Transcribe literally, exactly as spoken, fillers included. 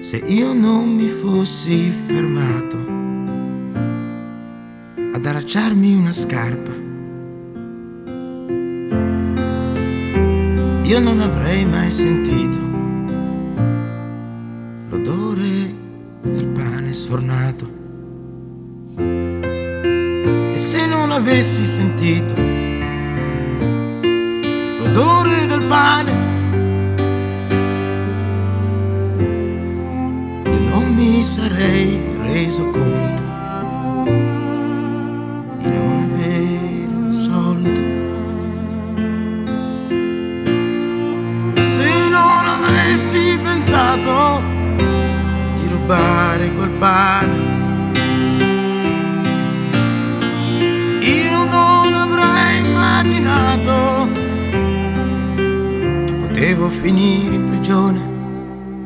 Se io non mi fossi fermato ad allacciarmi una scarpa, io non avrei mai sentito l'odore del pane sfornato. E se non avessi sentito l'odore del pane, mi sarei reso conto di non avere un soldo. E se non avessi pensato di rubare quel pane, io non avrei immaginato che potevo finire in prigione.